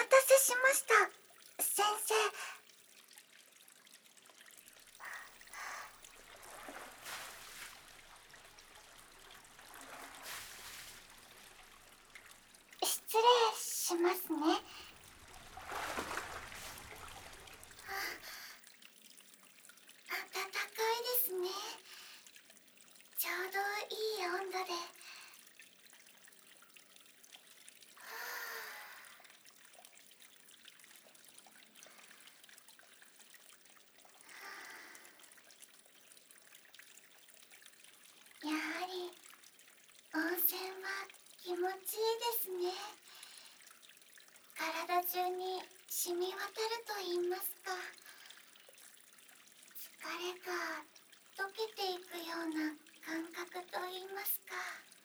待たせしました、先生。失礼しますね。暖かいですね。ちょうどいい温度で。やはり温泉は気持ちいいですね。体中に染み渡ると言いますか、疲れが溶けていくような感覚と言いますか。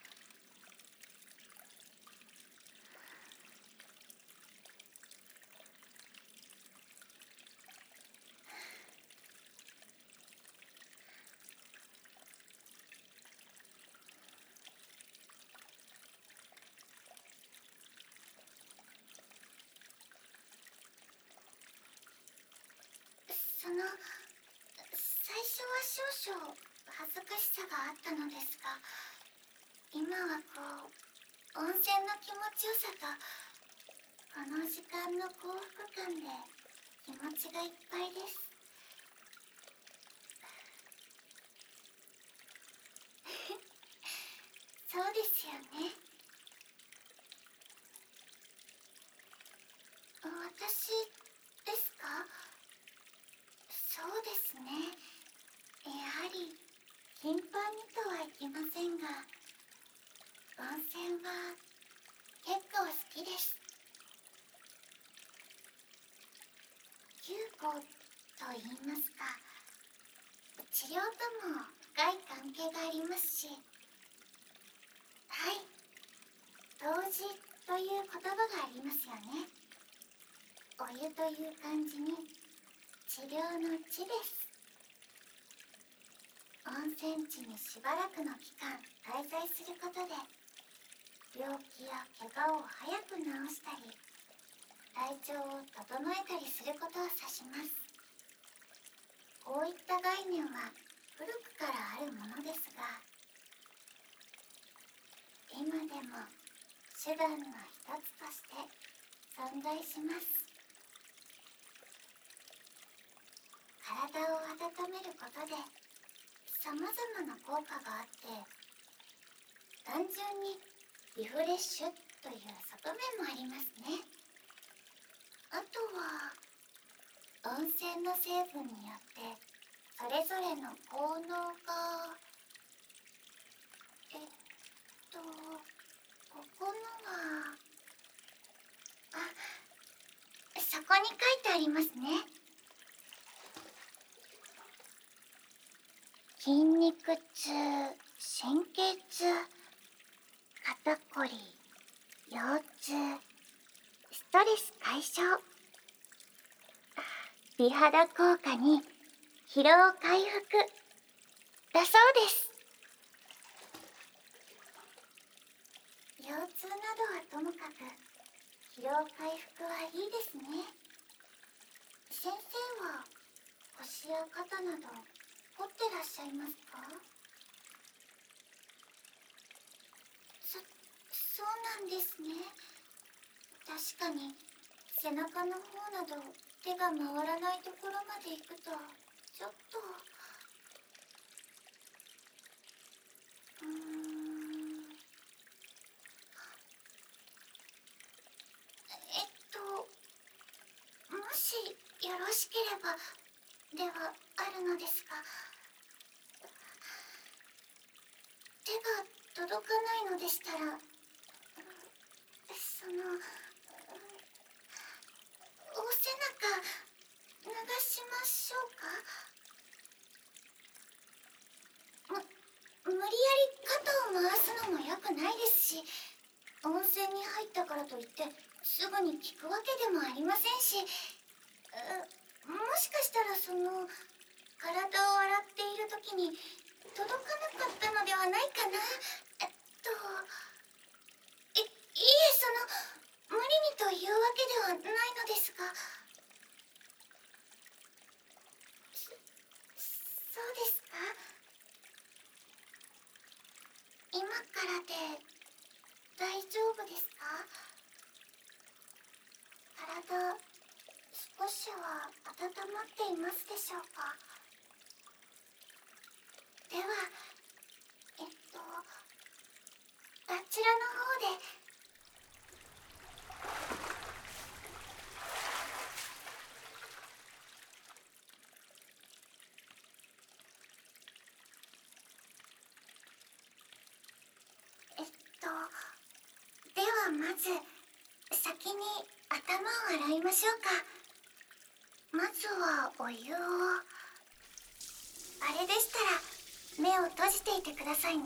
最初は少々恥ずかしさがあったのですが、今は温泉の気持ちよさとこの時間の幸福感で気持ちがいっぱいです。そうですよね。私ですか？そうですね。やはり頻繁にとはいきませんが、温泉は結構好きです。救護と言いますか、治療とも深い関係がありますし、はい、湯治という言葉がありますよね。お湯という漢字に治療の治です。温泉地にしばらくの期間滞在することで、病気や怪我を早く治したり、体調を整えたりすることを指します。こういった概念は古くからあるものですが、今でも手段の一つとして存在します。体を温めることでさまざまな効果があって、単純にリフレッシュという側面もありますね。あとは温泉の成分によってそれぞれの効能が、ここのは、そこに書いてありますね。筋肉痛、神経痛、肩こり、腰痛、ストレス解消、美肌効果に疲労回復だそうです。腰痛などはともかく疲労回復はいいですね。先生は腰や肩など凝ってらっしゃいますか？そうなんですね。確かに背中の方など手が回らないところまで行くとちょっと。もしよろしければではあるのですが、手が届かないのでしたら、お背中流しましょうか？無理やり肩を回すのも良くないですし、温泉に入ったからといってすぐに効くわけでもありませんし、もしかしたら体を洗っている時に届かなかったのではないかな。いえ、無理にというわけではない温まっていますでしょうか？ではあちらの方で。ではまず先に頭を洗いましょうか。まずはお湯を。あれでしたら目を閉じていてくださいね。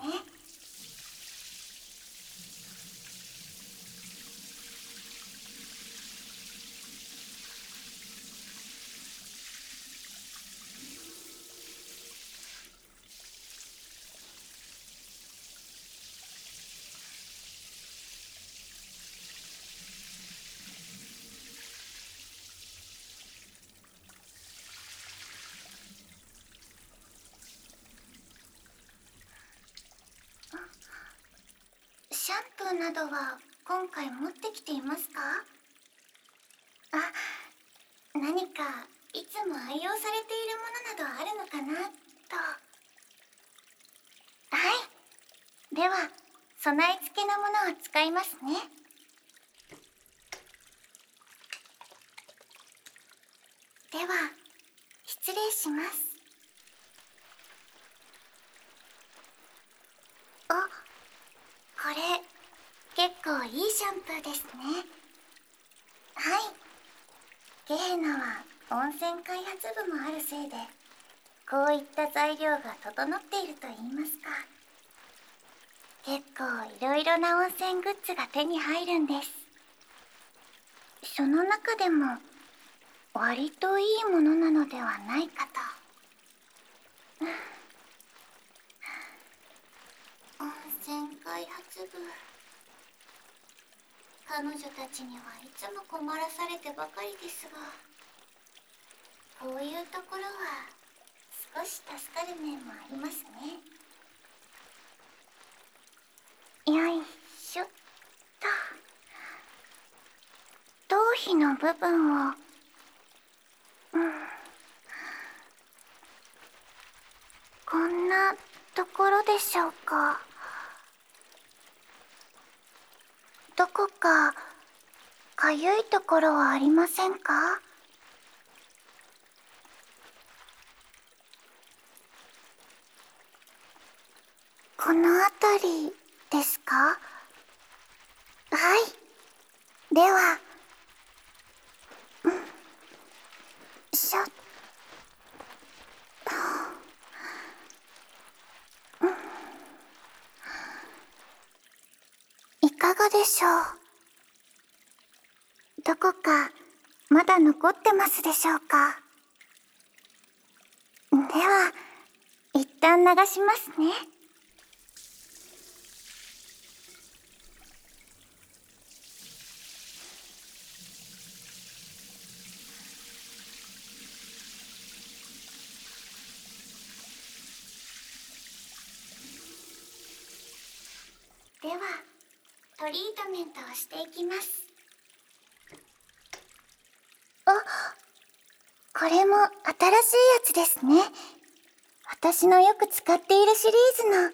シャンプーなどは今回持ってきていますか？何かいつも愛用されているものなどあるのかなと。はい、では備え付けのものを使いますね。では失礼します。これ結構いいシャンプーですね。はい、ゲーナは温泉開発部もあるせいでこういった材料が整っていると言いますか、結構いろいろな温泉グッズが手に入るんです。その中でも割といいものなのではないかと。温泉開発部、彼女たちにはいつも困らされてばかりですが、こういうところは少し助かる面もありますね。よいしょっと。頭皮の部分をこんなところでしょうか。どこかかゆいところはありませんか？この辺りですか？はい、ではしょっと。いかがでしょう？どこかまだ残ってますでしょうか？では一旦流しますね。ではトリートメントをしていきます。これも新しいやつですね。私のよく使っているシリーズの。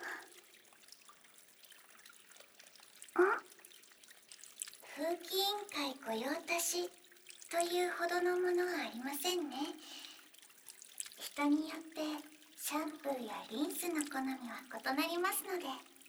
風紀委員会御用達というほどのものはありませんね。人によってシャンプーやリンスの好みは異なりますので、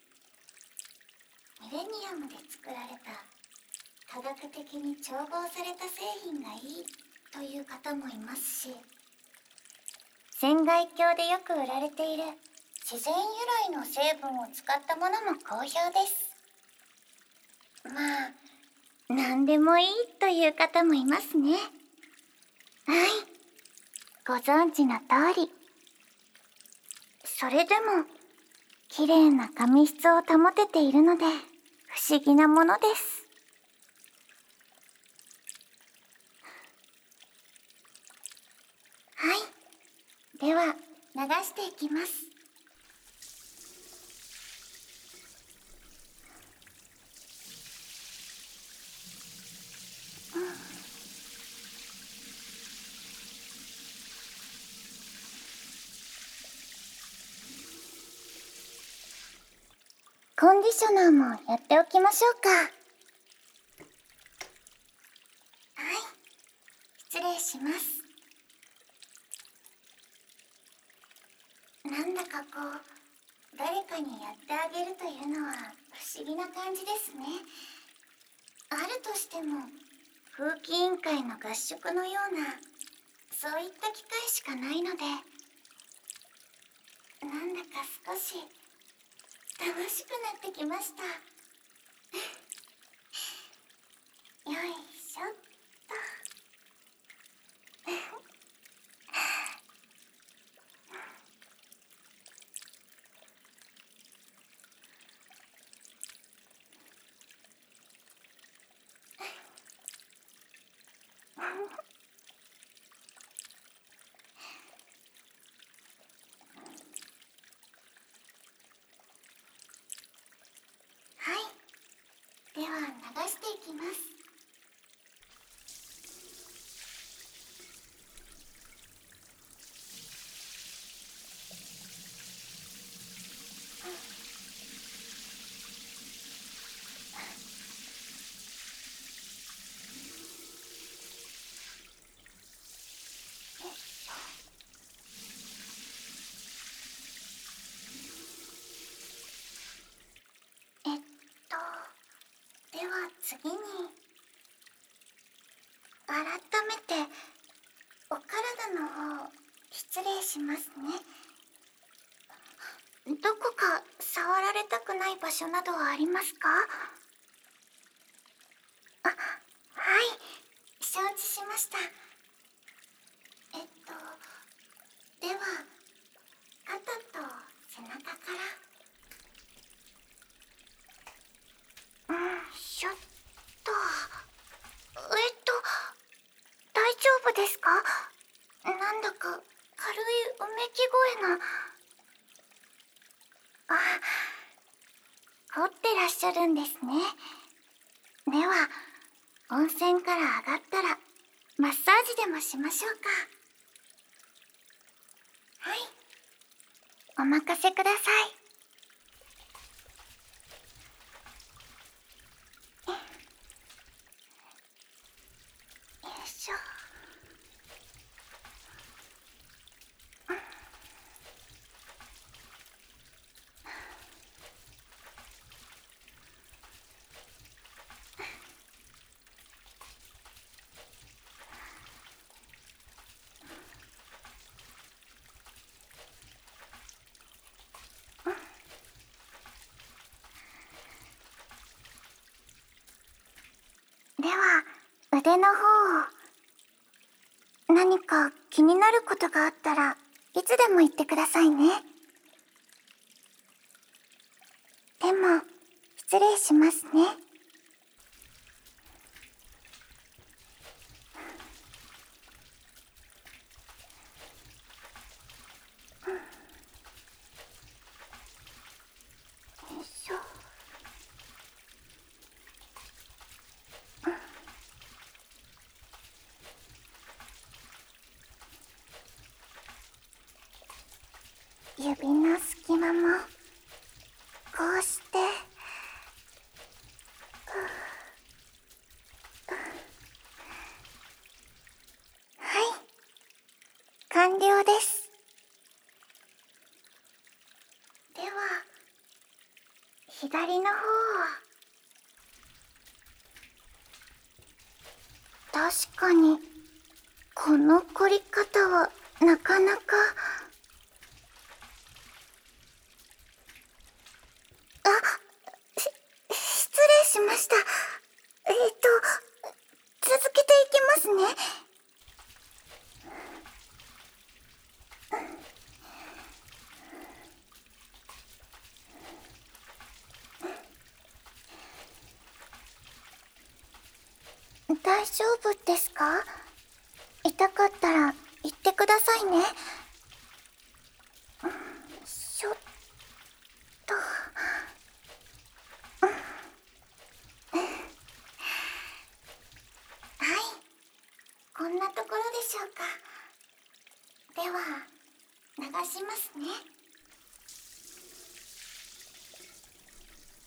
ミレニアムで作られた科学的に調合された製品がいいという方もいますし、船外鏡でよく売られている自然由来の成分を使ったものも好評です。まあ何でもいいという方もいますね。はい、ご存知の通り。それでも綺麗な髪質を保てているので不思議なものです。はい、では流していきます。 コンディショナーもやっておきましょうか。はい、失礼します。なんだか誰かにやってあげるというのは不思議な感じですね。あるとしても風紀委員会の合宿のような、そういった機会しかないので、なんだか少し楽しくなってきました。よいしょっと。はい、では流していきます。えっと、では次に、改めてお体の方、失礼しますね。どこか触られたくない場所などはありますか？あ、はい、承知しました。では、肩と背中から。しょっと。大丈夫ですか？なんだか軽いうめき声が。あ、凝ってらっしゃるんですね。では、温泉から上がったらマッサージでもしましょうか。はい、お任せください。よいしょ。では、腕の方を。何か気になることがあったらいつでも言ってくださいね。でも、失礼しますね。よいしょ。指の隙間もこうして。はい、完了です。では、左の方を。確かにこの凝り方はなかなか。失礼しました。続けていきますね。大丈夫ですか？痛かったら言ってくださいね。しょっと。はい、こんなところでしょうか。では、流しますね。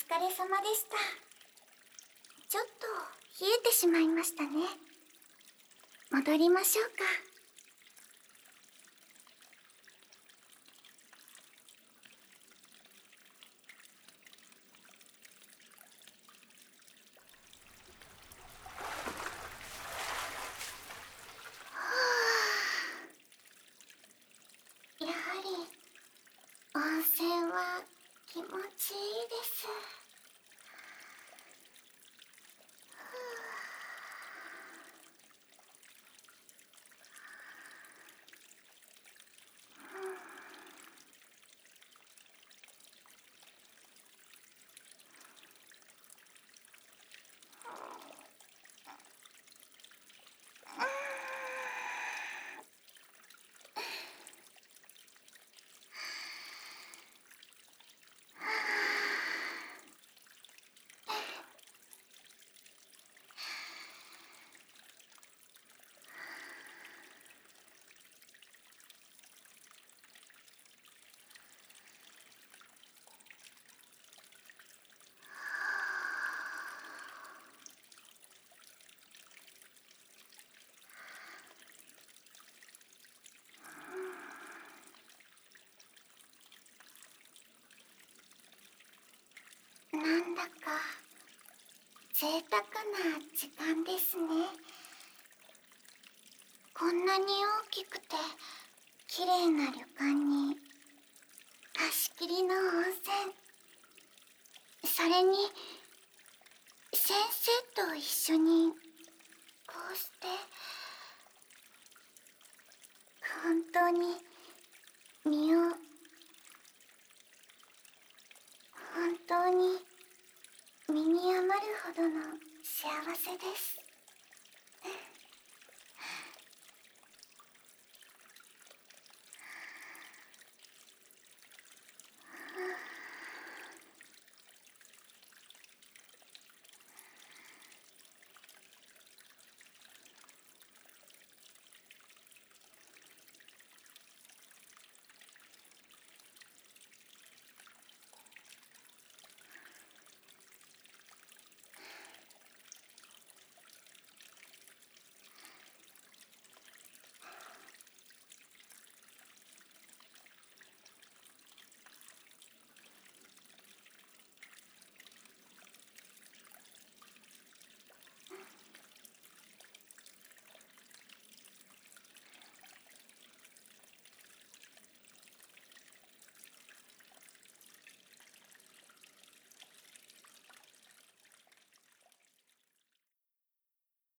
疲れ様でした。ちょっと冷えてしまいましたね。戻りましょうか。やはり温泉は気持ちいいです。なんだか贅沢な時間ですね。こんなに大きくて綺麗な旅館に貸し切りの温泉、それに先生と一緒にこうして本当に